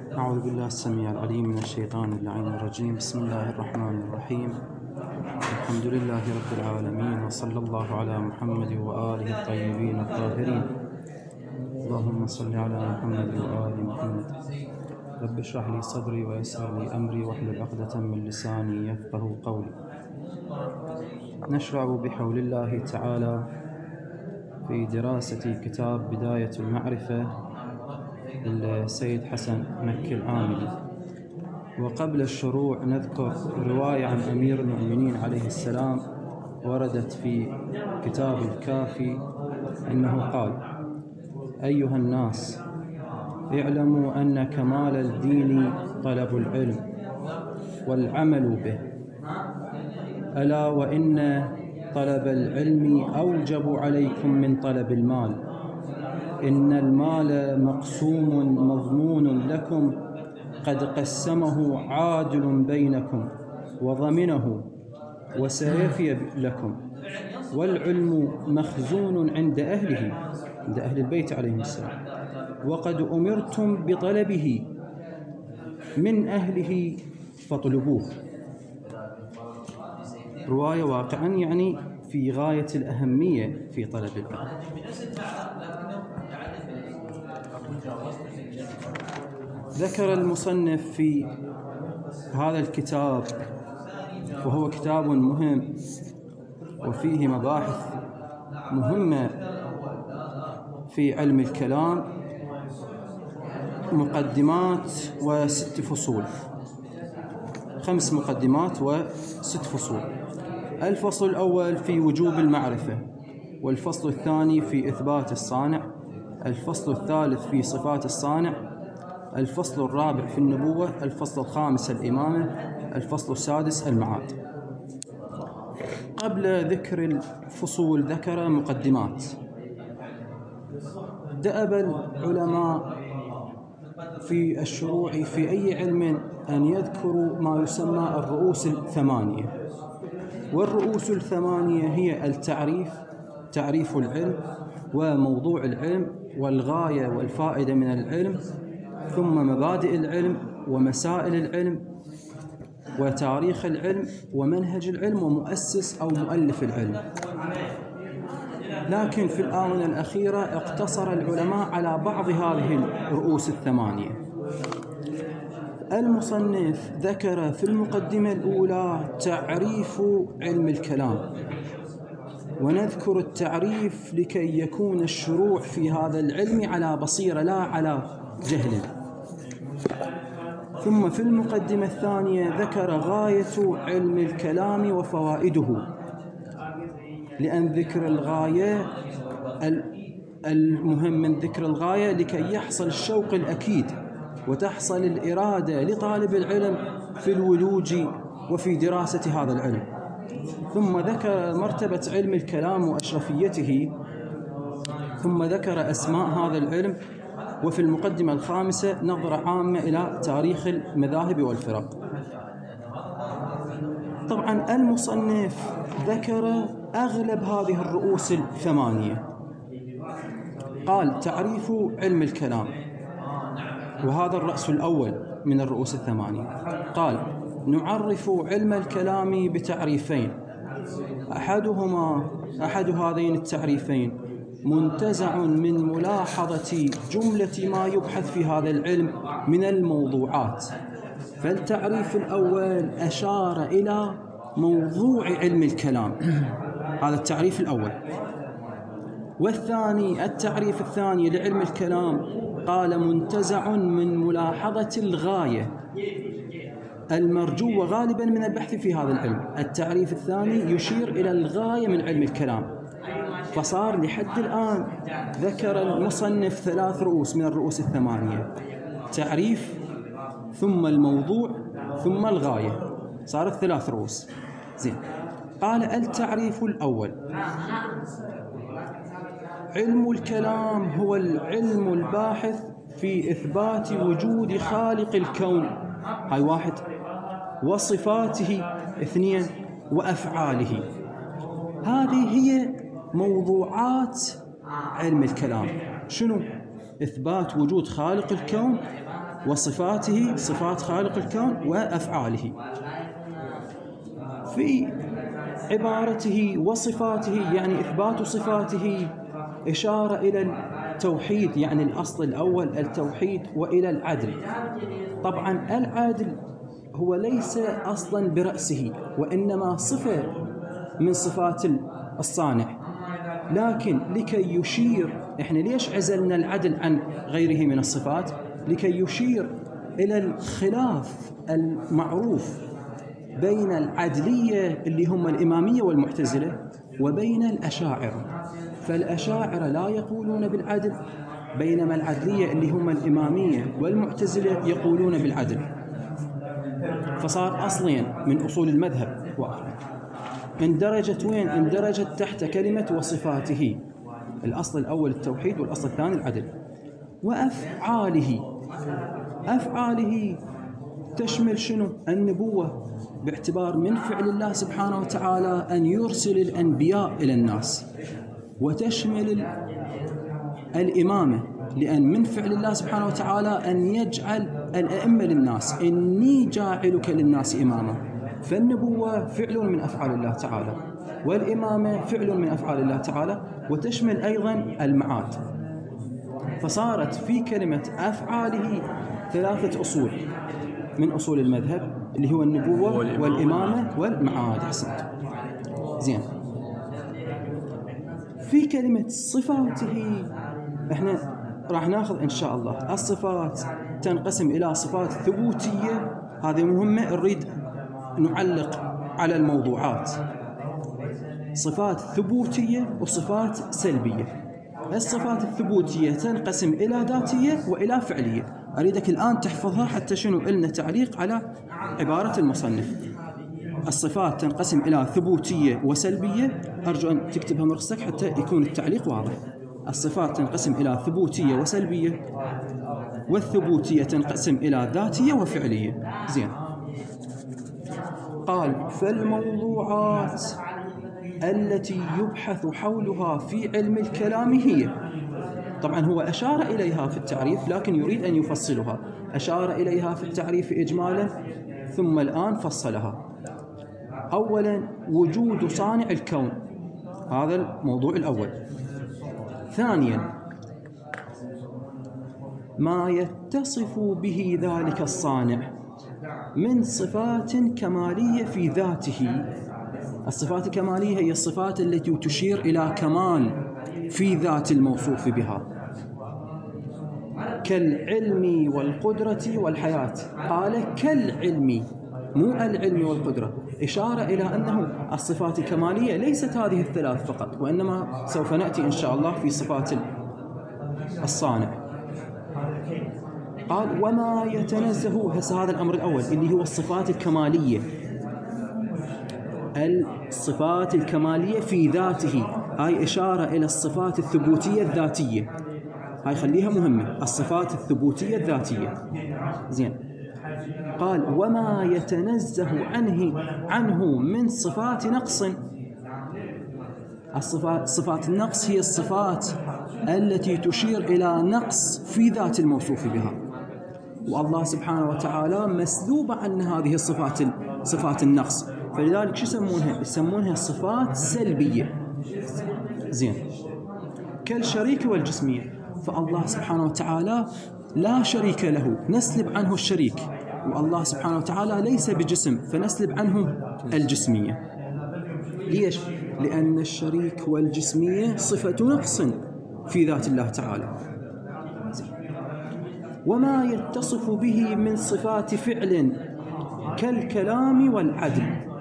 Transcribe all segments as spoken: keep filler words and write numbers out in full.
أعوذ بالله السميع العليم من الشيطان اللعين الرجيم. بسم الله الرحمن الرحيم. الحمد لله رب العالمين، وصلى الله على محمد وآله الطيبين الطاهرين. اللهم صل على محمد وآل محمد. رب اشرح لي صدري ويسر لي أمري واحلل عقدة من لساني يفقه قولي. نشرع بحول الله تعالى في دراسة كتاب بداية المعرفة للسيد حسن مكي العاملي. وقبل الشروع نذكر رواية عن أمير المؤمنين عليه السلام وردت في كتاب الكافي أنه قال: أيها الناس، اعلموا أن كمال الدين طلب العلم والعمل به، ألا وإن طلب العلم أوجب عليكم من طلب المال. إن المال مقسوم مضمون لكم، قد قسمه عادل بينكم وضمنه وسيفي لكم. والعلم مخزون عند أهله، عند أهل البيت عليهم السلام، وقد أمرتم بطلبه من أهله فاطلبوه. رواية واقعا يعني في غاية الأهمية في طلب العلم. ذكر المصنف في هذا الكتاب، وهو كتاب مهم وفيه مباحث مهمة في علم الكلام، مقدمات وست فصول، خمس مقدمات وست فصول. الفصل الأول في وجوب المعرفة، والفصل الثاني في إثبات الصانع، الفصل الثالث في صفات الصانع، الفصل الرابع في النبوة، الفصل الخامس الإمامة، الفصل السادس المعاد. قبل ذكر الفصول ذكر مقدمات. دأب العلماء في الشروع في أي علم أن يذكروا ما يسمى الرؤوس الثمانية. والرؤوس الثمانية هي التعريف، تعريف العلم، وموضوع العلم، والغاية والفائدة من العلم، ثم مبادئ العلم ومسائل العلم وتاريخ العلم ومنهج العلم ومؤسس أو مؤلف العلم. لكن في الآونة الأخيرة اقتصر العلماء على بعض هذه الرؤوس الثمانية. المصنف ذكر في المقدمة الأولى تعريف علم الكلام، ونذكر التعريف لكي يكون الشروع في هذا العلم على بصيرة لا على جهل. ثم في المقدمة الثانية ذكر غاية علم الكلام وفوائده، لأن ذكر الغاية المهم من ذكر الغاية لكي يحصل الشوق الأكيد وتحصل الإرادة لطالب العلم في الولوج وفي دراسة هذا العلم. ثم ذكر مرتبة علم الكلام وأشرفيته، ثم ذكر أسماء هذا العلم. وفي المقدمة الخامسة نظرة عامة إلى تاريخ المذاهب والفرق. طبعا المصنف ذكر أغلب هذه الرؤوس الثمانية. قال: تعريف علم الكلام، وهذا الرأس الأول من الرؤوس الثمانية. قال: نعرف علم الكلام بتعريفين، أحدهما أحد هذين التعريفين منتزع من ملاحظة جملة ما يبحث في هذا العلم من الموضوعات. فالتعريف الأول أشار إلى موضوع علم الكلام، هذا التعريف الأول. والثاني التعريف الثاني لعلم الكلام قال: منتزع من ملاحظة الغاية المرجوة غالبا من البحث في هذا العلم. التعريف الثاني يشير إلى الغاية من علم الكلام. فصار لحد الآن ذكر المصنف ثلاث رؤوس من الرؤوس الثمانية: تعريف، ثم الموضوع، ثم الغاية. صارت ثلاث رؤوس. زين. قال: التعريف الأول: علم الكلام هو العلم الباحث في إثبات وجود خالق الكون، هاي واحد، وصفاته اثنين، وأفعاله. هذه هي موضوعات علم الكلام. شنو؟ إثبات وجود خالق الكون، وصفاته، صفات خالق الكون وأفعاله. في عبارته وصفاته يعني إثبات صفاته إشارة إلى التوحيد، يعني الأصل الأول التوحيد، وإلى العدل. طبعا العدل هو ليس أصلا برأسه، وإنما صفة من صفات الصانع، لكن لكي يشير، إحنا ليش عزلنا العدل عن غيره من الصفات؟ لكي يشير إلى الخلاف المعروف بين العدلية اللي هم الإمامية والمعتزلة وبين الأشاعرة. فالأشاعرة لا يقولون بالعدل، بينما العدلية اللي هم الإمامية والمعتزلة يقولون بالعدل. فصار أصلين من أصول المذهب واحد، اندرجت وين؟ اندرجت تحت كلمة وصفاته. الأصل الأول التوحيد، والأصل الثاني العدل. وأفعاله، أفعاله تشمل شنو؟ النبوة، باعتبار من فعل الله سبحانه وتعالى أن يرسل الأنبياء إلى الناس، وتشمل الإمامة، لأن من فعل الله سبحانه وتعالى أن يجعل الأئمة للناس، إني جاعلك للناس إماما. فالنبوة فعل من أفعال الله تعالى، والإمامة فعل من أفعال الله تعالى، وتشمل أيضا المعاد. فصارت في كلمة أفعاله ثلاثة أصول من أصول المذهب، اللي هو النبوة والإمامة والمعاد. أحسنت. زين. في كلمة صفاته احنا راح ناخذ إن شاء الله الصفات تنقسم إلى صفات ثبوتية، هذه مهمة نريد نعلق على الموضوعات. صفات ثبوتية وصفات سلبية. الصفات الثبوتية تنقسم إلى ذاتية وإلى فعلية. أريدك الآن تحفظها حتى شنو إلنا تعليق على عبارة المصنف. الصفات تنقسم إلى ثبوتية وسلبية، أرجو أن تكتبها مرسك حتى يكون التعليق واضح. الصفات تنقسم إلى ثبوتية وسلبية، والثبوتية تنقسم إلى ذاتية وفعلية. زين. قال: فالموضوعات التي يبحث حولها في علم الكلام هي، طبعا هو أشار إليها في التعريف لكن يريد أن يفصلها. أشار إليها في التعريف إجمالا ثم الآن فصلها. أولا وجود صانع الكون، هذا الموضوع الأول. ثانيا ما يتصف به ذلك الصانع من صفات كمالية في ذاته. الصفات الكمالية هي الصفات التي تشير إلى كمال في ذات الموصوف بها، كالعلم والقدرة والحياة. قال كالعلم، مو العلم والقدرة، إشارة إلى أنه الصفات الكمالية ليست هذه الثلاث فقط، وإنما سوف نأتي إن شاء الله في صفات الصانع. قال وما يتنزه، هسه هذا الأمر الأول اللي هو الصفات الكمالية. الصفات الكمالية في ذاته، هاي إشارة إلى الصفات الثبوتية الذاتية، هاي خليها مهمة، الصفات الثبوتية الذاتية. زين. قال وما يتنزه عنه عنه من صفات نقص. الصفات صفات النقص هي الصفات التي تشير إلى نقص في ذات الموصوف بها، والله سبحانه وتعالى مسلوب عن هذه الصفات، صفات النقص، فلذلك شو يسمونها؟ يسمونها صفات سلبية. زين. كالشريك والجسمية، فالله سبحانه وتعالى لا شريك له، نسلب عنه الشريك، والله سبحانه وتعالى ليس بجسم فنسلب عنه الجسمية. ليش؟ لأن الشريك والجسمية صفة نقص في ذات الله تعالى. وما يتصف به من صفات فعل كالكلام والعدل.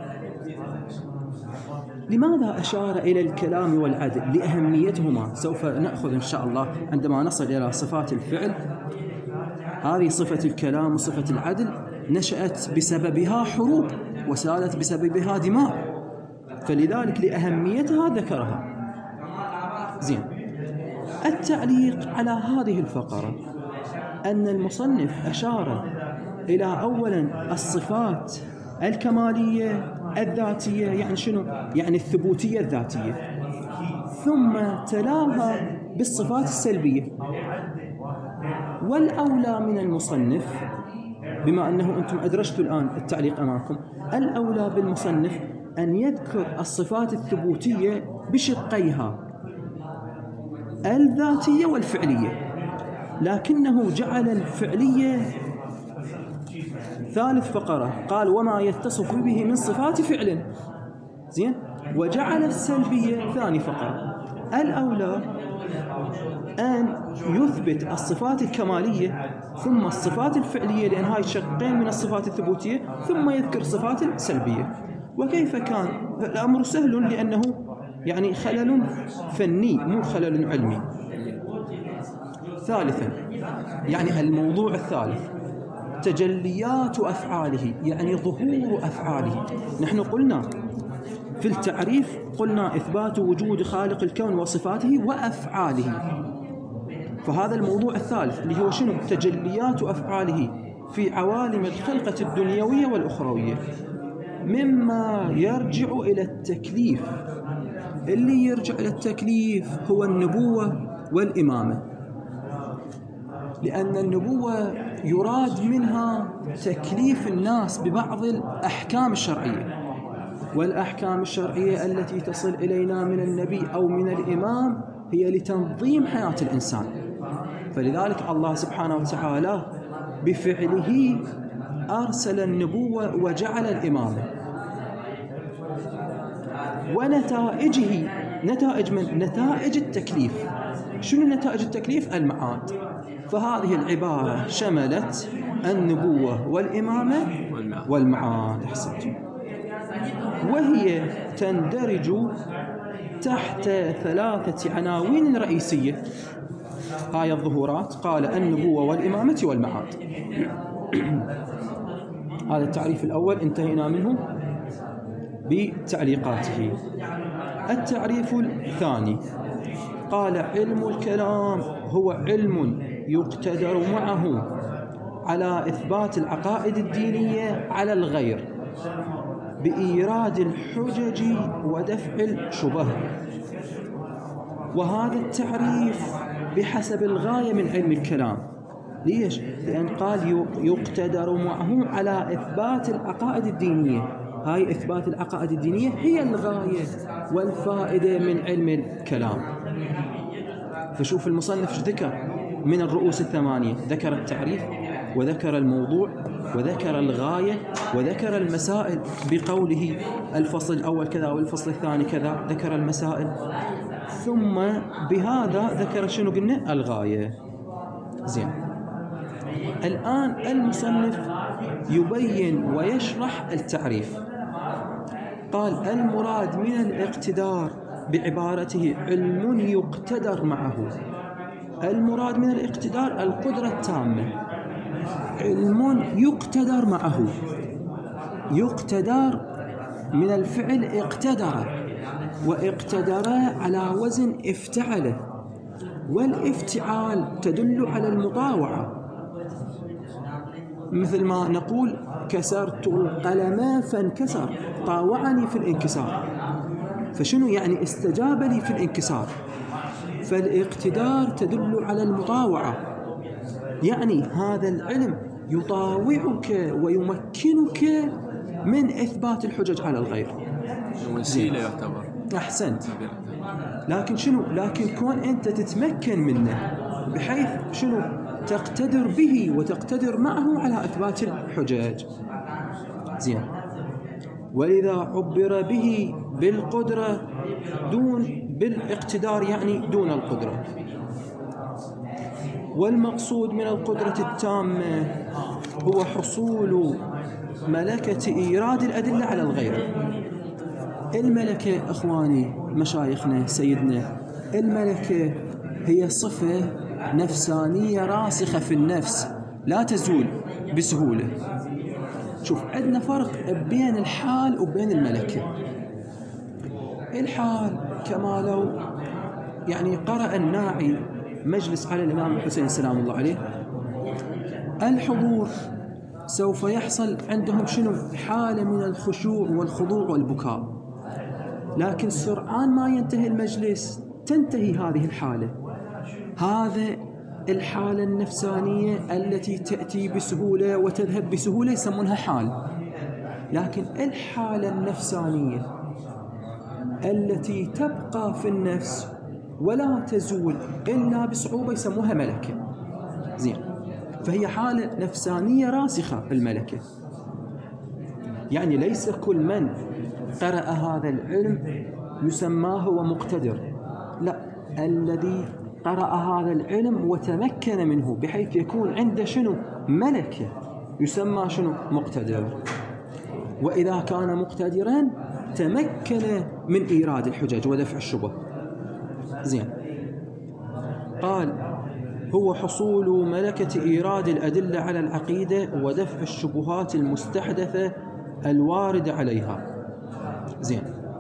لماذا أشار إلى الكلام والعدل؟ لأهميتهما، سوف نأخذ إن شاء الله عندما نصل إلى صفات الفعل. هذه صفة الكلام وصفة العدل نشأت بسببها حروب وسالت بسببها دماء، فلذلك لأهميتها ذكرها. زين. التعليق على هذه الفقرة أن المصنف أشار إلى أولا الصفات الكمالية الذاتية، يعني شنو؟ يعني الثبوتية الذاتية، ثم تلاها بالصفات السلبية. والأولى من المصنف، بما أنه أنتم أدرجتوا الآن التعليق أمامكم، الأولى بالمصنف أن يذكر الصفات الثبوتية بشقيها الذاتية والفعلية، لكنه جعل الفعلية ثالث فقرة، قال وما يتصف به من صفات فعل، زين، وجعل السلبية ثاني فقرة. الأولى أن يثبت الصفات الكمالية ثم الصفات الفعلية، لأن هاي شقين من الصفات الثبوتية، ثم يذكر الصفات السلبية. وكيف كان؟ الأمر سهل، لأنه يعني خلل فني مو خلل علمي. ثالثا، يعني الموضوع الثالث تجليات أفعاله، يعني ظهور أفعاله. نحن قلنا في التعريف، قلنا إثبات وجود خالق الكون وصفاته وأفعاله، فهذا الموضوع الثالث اللي هو شنو؟ تجليات أفعاله في عوالم الخلقة الدنيوية والأخروية، مما يرجع إلى التكليف. اللي يرجع إلى التكليف هو النبوة والإمامة، لأن النبوة يراد منها تكليف الناس ببعض الأحكام الشرعية، والأحكام الشرعية التي تصل إلينا من النبي أو من الإمام هي لتنظيم حياة الإنسان. فلذلك الله سبحانه وتعالى بفعله أرسل النبوة وجعل الإمامة، ونتائجه نتائج من نتائج التكليف. شنو نتائج التكليف؟ المعاد. فهذه العبارة شملت النبوة والإمامة والمعاد. أحسنتم. وهي تندرج تحت ثلاثة عناوين رئيسية. هاي الظهورات قال النبوة والإمامة والمعاد. هذا التعريف الأول انتهينا منه بتعليقاته. التعريف الثاني قال علم الكلام هو علم يقتدر معه على إثبات العقائد الدينية على الغير بإيراد الحجج ودفع الشبه. وهذا التعريف بحسب الغاية من علم الكلام. ليش؟ لأن قال يقتدر معه على إثبات العقائد الدينية. هاي إثبات العقائد الدينية هي الغاية والفائدة من علم الكلام. فشوف المصنف ايش ذكر من الرؤوس الثمانية، ذكر التعريف وذكر الموضوع وذكر الغاية وذكر المسائل بقوله الفصل الأول كذا والفصل الثاني كذا، ذكر المسائل، ثم بهذا ذكر شنو قلنا؟ الغاية. زين، الآن المصنف يبين ويشرح التعريف. قال المراد من الاقتدار بعبارته علم يقتدر معه. المراد من الاقتدار القدرة التامة، علم يقتدر معه. يقتدر من الفعل اقتدر، واقتدر على وزن افتعله، والافتعال تدل على المطاوعة، مثل ما نقول كسرت القلم فانكسر، طاوعني في الانكسار. فشنو يعني؟ استجاب لي في الانكسار. فالاقتدار تدل على المطاوعة، يعني هذا العلم يطاوعك ويمكنك من إثبات الحجج على الغير. وسيلة يعتبر. أحسنت. لكن شنو؟ لكن كون أنت تتمكن منه بحيث شنو؟ تقتدر به وتقتدر معه على إثبات الحجج. زين. ولذا عبر به بالقدرة دون بالاقتدار، يعني دون القدرة. والمقصود من القدرة التامة هو حصول ملكة إيراد الأدلة على الغير. الملكة أخواني مشايخنا سيدنا، الملكة هي صفة نفسانية راسخة في النفس لا تزول بسهولة. شوف، عندنا فرق بين الحال وبين الملكة. الحال كما لو يعني قرأ الناعي مجلس على الإمام الحسين سلام الله عليه، الحضور سوف يحصل عندهم شنو؟ حالة من الخشوع والخضوع والبكاء. لكن سرعان ما ينتهي المجلس تنتهي هذه الحالة. هذا الحالة النفسانية التي تأتي بسهولة وتذهب بسهولة يسمونها حال، لكن الحالة النفسانية التي تبقى في النفس ولا تزول إلا بصعوبة يسموها ملكة. زين، فهي حالة نفسانية راسخة الملكة. يعني ليس كل من قرأ هذا العلم يسماه هو مقتدر، لا، الذي قرأ هذا العلم وتمكن منه بحيث يكون عنده شنو؟ ملكة، يسمى شنو؟ مقتدر. وإذا كان مقتدرا تمكن من إيراد الحجج ودفع الشبه. زين، قال هو حصول ملكة إيراد الأدلة على العقيدة ودفع الشبهات المستحدثة الواردة عليها. زين،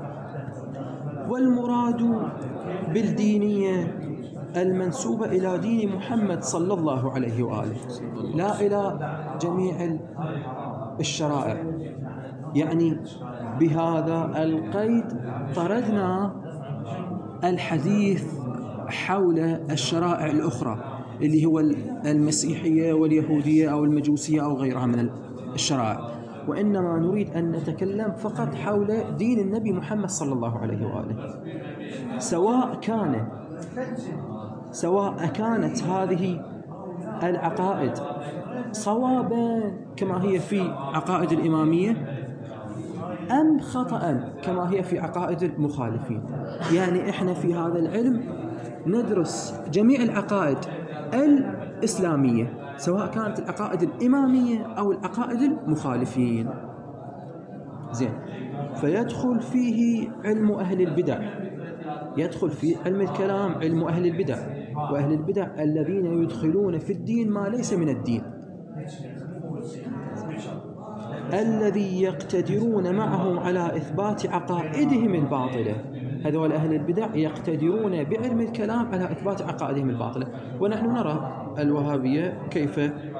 والمراد بالدينية المنسوبة إلى دين محمد صلى الله عليه وآله، لا إلى جميع الشرائع. يعني بهذا القيد طردنا الحديث حول الشرائع الأخرى اللي هو المسيحية واليهودية أو المجوسية أو غيرها من الشرائع، وإنما نريد أن نتكلم فقط حول دين النبي محمد صلى الله عليه وآله. سواء كان سواء كانت هذه العقائد صوابا كما هي في عقائد الإمامية أم خطأ كما هي في عقائد المخالفين. يعني إحنا في هذا العلم ندرس جميع العقائد الإسلامية سواء كانت العقائد الإمامية أو العقائد المخالفين. زين، فيدخل فيه علم أهل البدع، يدخل في علم الكلام علم أهل البدع، وأهل البدع الذين يدخلون في الدين ما ليس من الدين، الذي يقتدرون معهم على إثبات عقائدهم الباطلة. هذول أهل البدع يقتدرون بعلم الكلام على إثبات عقائدهم الباطلة. ونحن نرى الوهابية كيف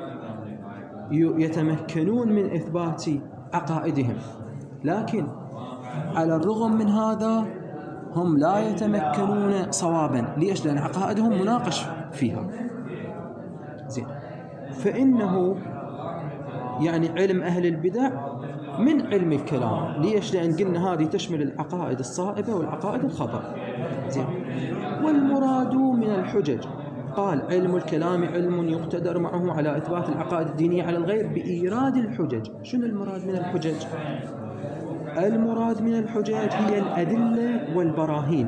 يتمكنون من إثبات عقائدهم، لكن على الرغم من هذا هم لا يتمكنون صوابا. ليش؟ لأن عقائدهم مناقش فيها. زين، فإنه يعني علم أهل البدع من علم الكلام. ليش؟ لأن قلنا هذه تشمل العقائد الصائبة والعقائد الخطأ. زين، والمراد من الحجج، قال علم الكلام علم يقتدر معه على إثبات العقائد الدينية على الغير بإيراد الحجج. شنو المراد من الحجج؟ المراد من الحجج هي الأدلة والبراهين،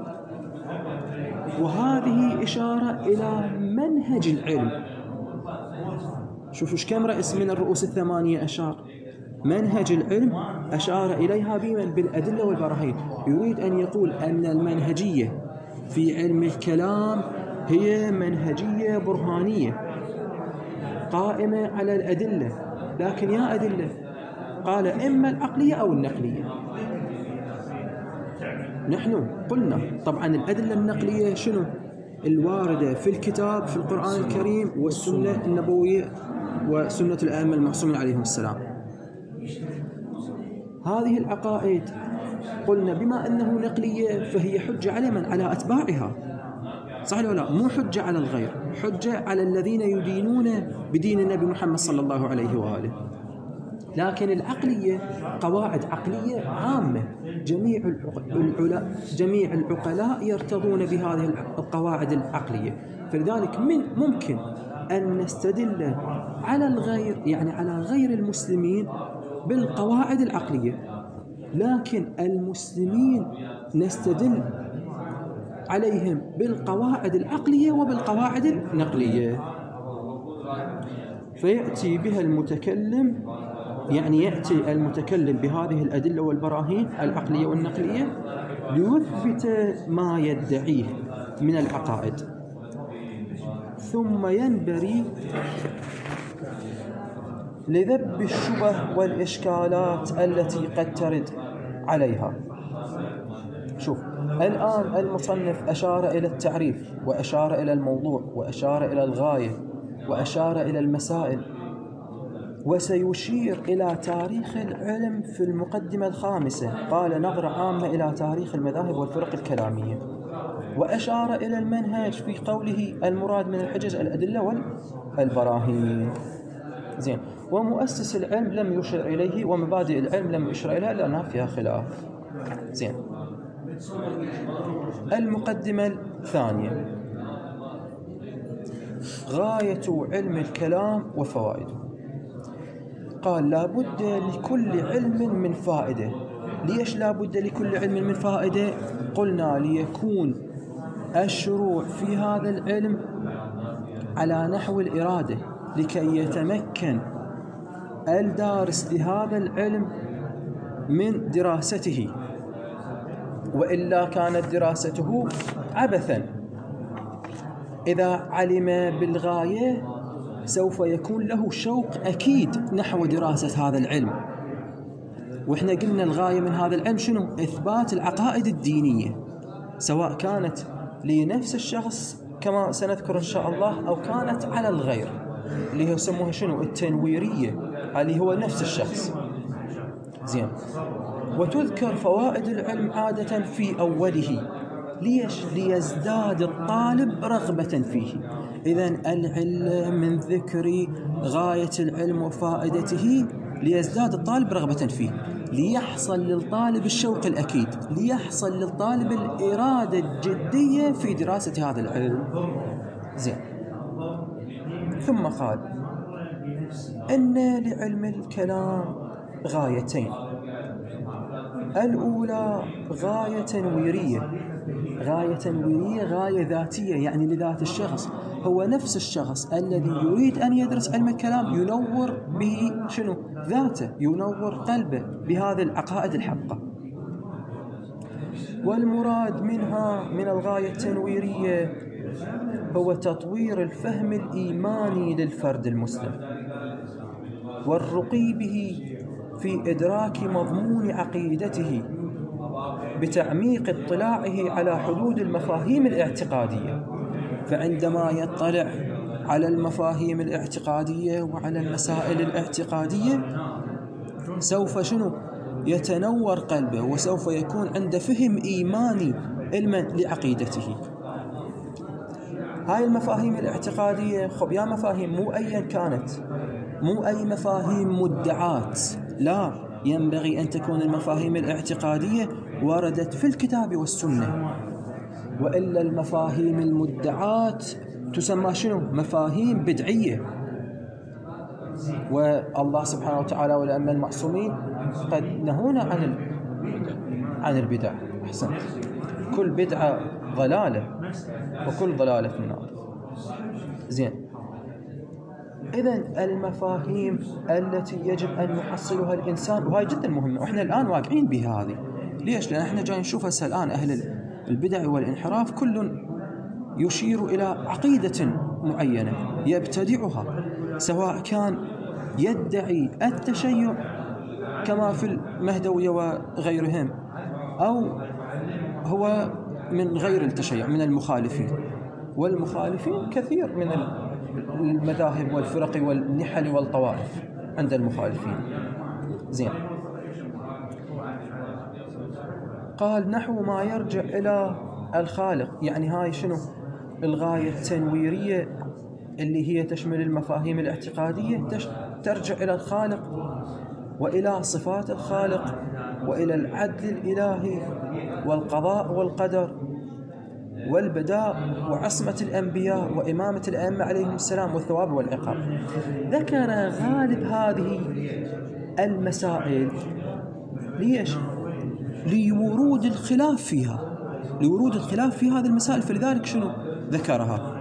وهذه إشارة إلى منهج العلم. شوفوا ايش كم رأس من الرؤوس الثمانية أشار. منهج العلم أشار إليها بمن؟ بالأدلة والبراهين. يريد أن يقول أن المنهجية في علم الكلام هي منهجية برهانية قائمة على الأدلة، لكن يا أدلة قال إما العقلية أو النقلية. نحن قلنا طبعا الأدلة النقلية شنو؟ الواردة في الكتاب في القرآن الكريم والسنة النبوية وسنة الأئمة المعصومين عليهم السلام. هذه العقائد قلنا بما أنه نقلية فهي حجة على من؟ على أتباعها، صح ولا لا؟ مو حجة على الغير، حجة على الذين يدينون بدين النبي محمد صلى الله عليه وآله. لكن العقلية قواعد عقلية عامة، جميع العلماء جميع العقلاء يرتضون بهذه القواعد العقلية. فلذلك من ممكن أن نستدل على الغير، يعني على غير المسلمين، بالقواعد العقلية، لكن المسلمين نستدل عليهم بالقواعد العقلية وبالقواعد النقلية. فيأتي بها المتكلم، يعني يأتي المتكلم بهذه الأدلة والبراهين العقلية والنقلية ليثبت ما يدعيه من العقائد، ثم ينبري لذب الشبه والإشكالات التي قد ترد عليها. شوف الآن المصنف أشار إلى التعريف، وأشار إلى الموضوع، وأشار إلى الغاية، وأشار إلى المسائل، وسيشير إلى تاريخ العلم في المقدمة الخامسة. قال نظرة عامة إلى تاريخ المذاهب والفرق الكلامية. وأشار إلى المنهج في قوله المراد من الحجج الأدلة والبراهين. زين. ومؤسس العلم لم يشر إليه، ومبادئ العلم لم يشر إليها لأنها فيها خلاف. زين. المقدمة الثانية: غاية علم الكلام وفوائده. قال: لا بد لكل علم من فائدة. ليش لا بد لكل علم من فائدة؟ قلنا ليكون الشروع في هذا العلم على نحو الإرادة، لكي يتمكن الدارس لهذا العلم من دراسته، وإلا كانت دراسته عبثا. إذا علم بالغاية سوف يكون له شوق أكيد نحو دراسة هذا العلم. وإحنا قلنا الغاية من هذا العلم شنو؟ إثبات العقائد الدينية، سواء كانت لنفس الشخص كما سنذكر إن شاء الله، أو كانت على الغير، اللي هي يسموها شنو؟ التنويرية، اللي هو نفس الشخص. زين. وتذكر فوائد العلم عادة في أوله. ليش؟ ليزداد الطالب رغبة فيه. إذن العلم من ذكر غاية العلم وفائدته ليزداد الطالب رغبة فيه، ليحصل للطالب الشوق الأكيد، ليحصل للطالب الإرادة الجدية في دراسة هذا العلم. زين. ثم قال: إن لعلم الكلام غايتين. الأولى غاية تنويرية. غاية تنويرية غاية ذاتية، يعني لذات الشخص. هو نفس الشخص الذي يريد أن يدرس علم الكلام ينور به شنو؟ ذاته، ينور قلبه بهذه العقائد الحقة. والمراد منها من الغاية التنويرية هو تطوير الفهم الإيماني للفرد المسلم، والرقي به في إدراك مضمون عقيدته، بتعميق اطلاعه على حدود المفاهيم الاعتقادية. فعندما يطلع على المفاهيم الاعتقادية وعلى المسائل الاعتقادية سوف شنو؟ يتنور قلبه، وسوف يكون عنده فهم إيماني علما لعقيدته. هاي المفاهيم الاعتقادية خب يا مفاهيم مو أيا كانت، مو أي مفاهيم مدعات، لا، ينبغي أن تكون المفاهيم الاعتقادية وردت في الكتاب والسنة، وإلا المفاهيم المدعات تسمى شنو؟ مفاهيم بدعية. والله سبحانه وتعالى والأئمة المعصومين قد نهونا عن عن البدع. أحسنت. كل بدعة ضلالة، وكل ضلالة في النار. زين. إذن المفاهيم التي يجب أن يحصلها الإنسان، وهي جدا مهمة، وإحنا الآن واقعين بها هذه. ليش؟ لأن إحنا جاي نشوف هسه الآن أهل البدع والانحراف كل يشير إلى عقيدة معينة يبتدعها، سواء كان يدعي التشيع كما في المهدوية وغيرهم، أو هو من غير التشيع من المخالفين. والمخالفين كثير من المذاهب والفرق والنحل والطوائف عند المخالفين. زين. قال: نحو ما يرجع إلى الخالق. يعني هاي شنو؟ الغاية التنويرية اللي هي تشمل المفاهيم الاعتقادية ترجع إلى الخالق، وإلى صفات الخالق، وإلى العدل الإلهي والقضاء والقدر والبداء وعصمة الأنبياء وإمامة الأئمة عليهم السلام والثواب والعقاب. ذكر غالب هذه المسائل. ليش؟ لورود الخلاف فيها، لورود الخلاف في هذه المسائل، فلذلك شنو ذكرها.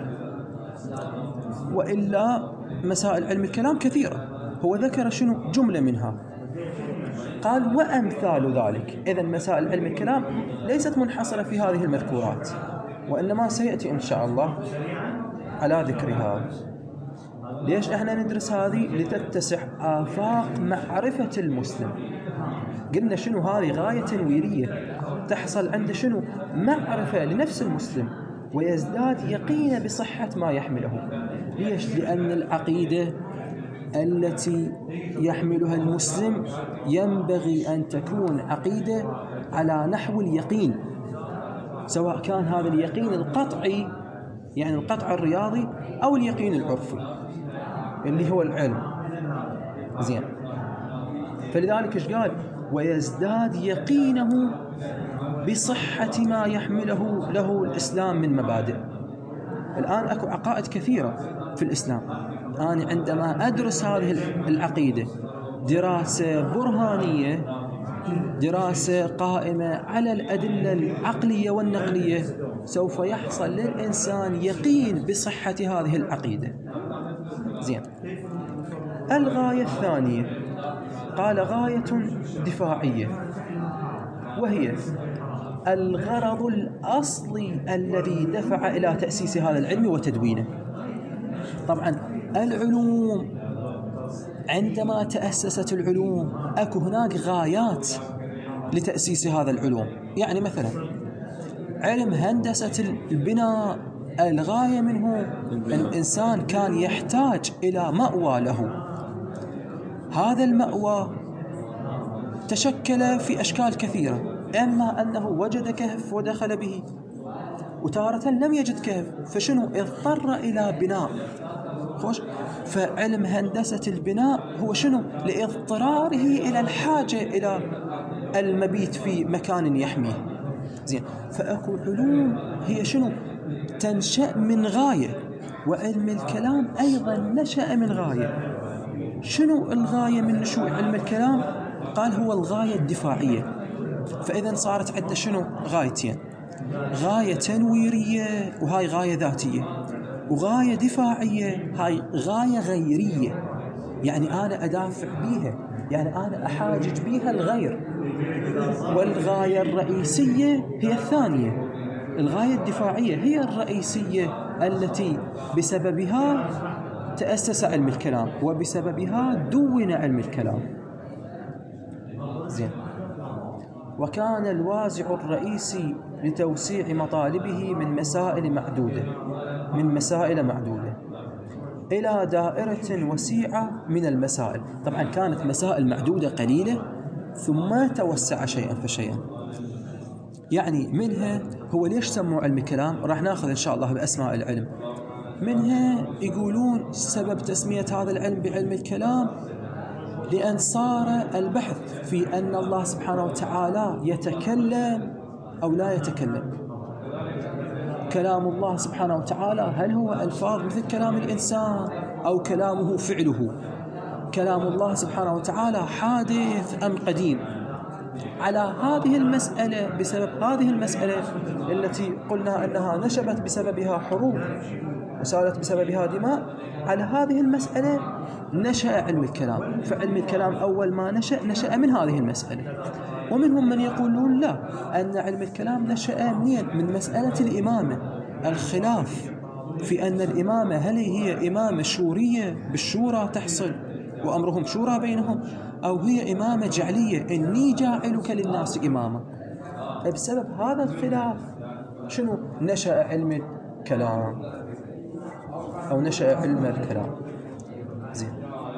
وإلا مسائل علم الكلام كثيرة، هو ذكر شنو؟ جملة منها. قال: وأمثال ذلك. إذن مسائل علم الكلام ليست منحصرة في هذه المذكورات، وإنما سيأتي إن شاء الله على ذكرها. ليش إحنا ندرس هذه؟ لتتسع آفاق معرفة المسلم. قلنا شنو هذه؟ غاية تنويرية تحصل عنده شنو؟ معرفة لنفس المسلم، ويزداد يقين بصحة ما يحمله. ليش؟ لأن العقيدة التي يحملها المسلم ينبغي أن تكون عقيدة على نحو اليقين، سواء كان هذا اليقين القطعي يعني القطع الرياضي أو اليقين العرفي اللي هو العلم. زين، فلذلك إيش قال؟ ويزداد يقينه بصحة ما يحمله له الإسلام من مبادئ. الآن أكو عقائد كثيرة في الإسلام، أنا عندما أدرس هذه العقيدة دراسة برهانية، دراسة قائمة على الأدلة العقلية والنقلية، سوف يحصل للإنسان يقين بصحة هذه العقيدة. زين، الغاية الثانية قال غاية دفاعية، وهي الغرض الأصلي الذي دفع إلى تأسيس هذا العلم وتدوينه. طبعا العلوم عندما تأسست العلوم أكو هناك غايات لتأسيس هذا العلوم. يعني مثلا علم هندسة البناء، الغاية منه أن الإنسان كان يحتاج إلى مأوى له، هذا المأوى تشكل في أشكال كثيرة، إما أنه وجد كهف ودخل به، وتارة لم يجد كهف فشنو اضطر إلى بناء. خوش، فعلم هندسة البناء هو شنو؟ لاضطراره إلى الحاجة إلى المبيت في مكان يحميه. زين، فأكو علوم هي شنو؟ تنشأ من غاية، وعلم الكلام أيضا نشأ من غاية. شنو الغاية من نشوء علم الكلام؟ قال هو الغاية الدفاعية. فإذا صارت عندنا شنو؟ غايتين، غاية تنويرية وهاي غاية ذاتية، وغاية دفاعية هاي غاية غيرية، يعني أنا أدافع بيها، يعني أنا أحاجج بيها الغير. والغاية الرئيسية هي الثانية، الغاية الدفاعية هي الرئيسية التي بسببها تأسس علم الكلام وبسببها دون علم الكلام. زين، وكان الوازع الرئيسي لتوسيع مطالبه من مسائل معدودة من مسائل معدودة إلى دائرة وسيعة من المسائل. طبعا كانت مسائل معدودة قليلة ثم توسع شيئا فشيئا. يعني منها هو ليش سموا علم الكلام؟ راح ناخذ إن شاء الله بأسماء العلم. منها يقولون سبب تسمية هذا العلم بعلم الكلام لأن صار البحث في أن الله سبحانه وتعالى يتكلم أو لا يتكلم. كلام الله سبحانه وتعالى هل هو ألفاظ مثل كلام الإنسان أو كلامه فعله؟ كلام الله سبحانه وتعالى حادث أم قديم؟ على هذه المسألة، بسبب هذه المسألة التي قلنا أنها نشبت بسببها حروب وسالت بسببها دماء، على هذه المسألة نشأ علم الكلام. فعلم الكلام أول ما نشأ نشأ من هذه المسألة. ومنهم من يقولون لا، أن علم الكلام نشأ منين؟ من مسألة الإمامة، الخلاف في أن الإمامة هل هي إمامة شورية بالشورى تحصل وأمرهم شورى بينهم، أو هي إمامة جعلية إني جاعلك للناس إماما. بسبب هذا الخلاف شنو نشأ علم الكلام أو نشأ علم الكلام. زين،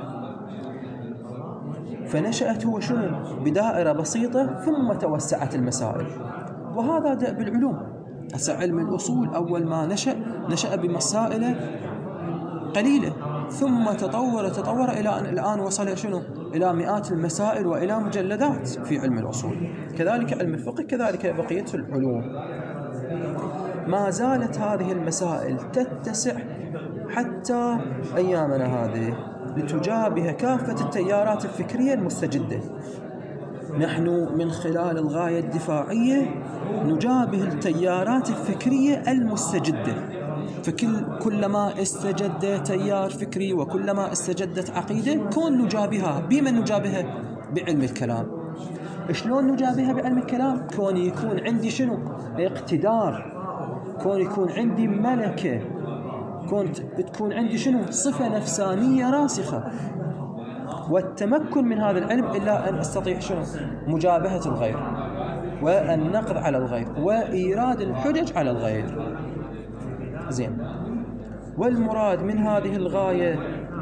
فنشأت هو شنو بدائرة بسيطة ثم توسعت المسائل، وهذا دأب بالعلوم. هسه علم الأصول أول ما نشأ نشأ بمسائل قليلة ثم تطور تطور إلى أن الآن وصل شنو إلى مئات المسائل وإلى مجلدات في علم الأصول. كذلك علم الفقه، كذلك بقية العلوم. ما زالت هذه المسائل تتسع حتى أيامنا هذه لتجابه كافة التيارات الفكرية المستجدة. نحن من خلال الغاية الدفاعية نجابه التيارات الفكرية المستجدة، فكل كلما استجد تيار فكري وكلما استجدت عقيدة كون نجابها. بمن نجابها؟ بعلم الكلام. شلون نجابها بعلم الكلام؟ كون يكون عندي شنو؟ اقتدار، كون يكون عندي ملكة، كون تكون عندي شنو؟ صفة نفسانية راسخة، والتمكن من هذا العلم إلا أن أستطيع شنو؟ مجابهة الغير والنقد على الغير وإيراد الحجج على الغير. زين، والمراد من هذه الغاية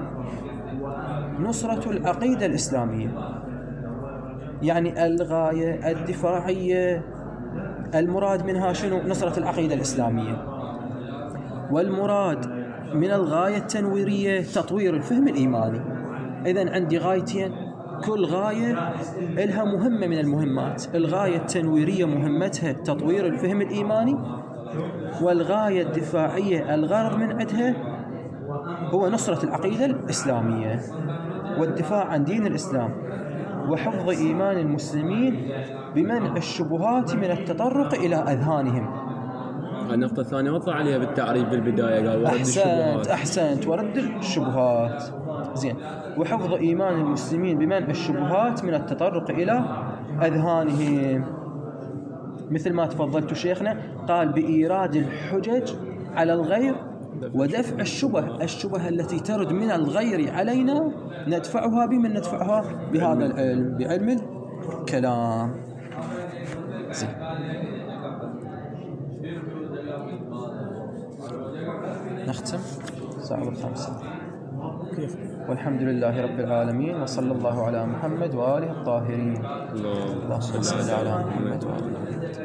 نصرة العقيدة الإسلامية. يعني الغاية الدفاعية المراد منها شنو؟ نصرة العقيدة الإسلامية. والمراد من الغاية التنويرية تطوير الفهم الإيماني. إذن عندي غايتين، كل غاية لها مهمة من المهمات. الغاية التنويرية مهمتها تطوير الفهم الإيماني، والغاية الدفاعية الغرض من عندها هو نصرة العقيدة الإسلامية والدفاع عن دين الإسلام وحفظ إيمان المسلمين بمنع الشبهات من التطرق إلى أذهانهم. النقطة الثانية وضع عليها بالتعريف بالبداية، قال ورد أحسنت الشبهات. أحسنت ورد الشبهات. زين. وحفظ إيمان المسلمين بمنع الشبهات من التطرق إلى أذهانهم، مثل ما تفضلت شيخنا قال بإيراد الحجج على الغير ودفع الشبه الشبه التي ترد من الغير علينا ندفعها بمن ندفعها بهذا العلم، بعلم الكلام. زين. نختم ساعة الخامسة. كيف؟ والحمد لله رب العالمين، وصلى الله على محمد وآله الطاهرين. اللهم صل على محمد وآله.